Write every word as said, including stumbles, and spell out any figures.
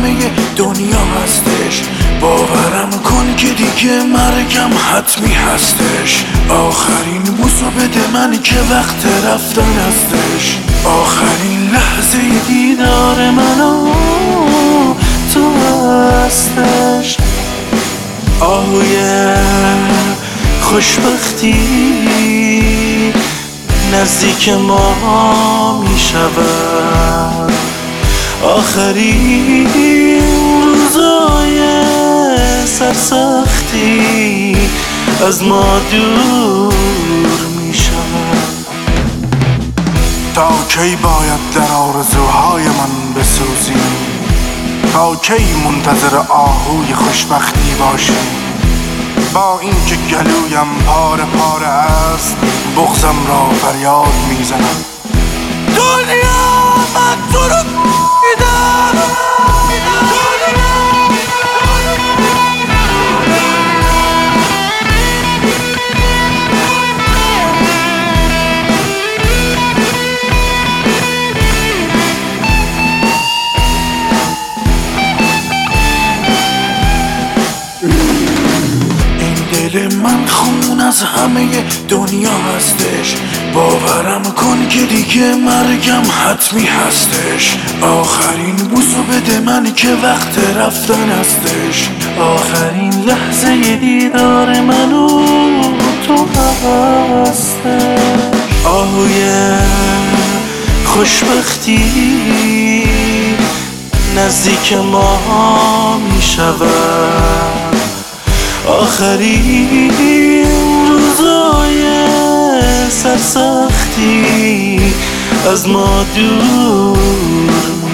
همه دنیا هستش. باورم کن که دیگه مرگم حتمی هستش. آخرین بوسو بده من که وقت رفتن هستش. آخرین لحظه دیدار من و تو هستش. آهوی خوشبختی نزدیک ما می شود. آخرین روزای سرسختی از ما دور می شود. تا کی باید در آرزوهای من بسوزیم؟ تا کی منتظر آهوی خوشبختی باشیم؟ با اینکه گلویم پاره پاره است، بغضم را فریاد میزنم. دنیا من تو رو دیدم. دل من خون از همه دنیا هستش. باورم کن که دیگه مرگم حتمی هستش. آخرین بوسو بده من که وقت رفتن هستش. آخرین لحظه دیدار من و تو هستش. آهوی خوشبختی نزدیک ما می شود. آخرین روزای سرسختی از ما دور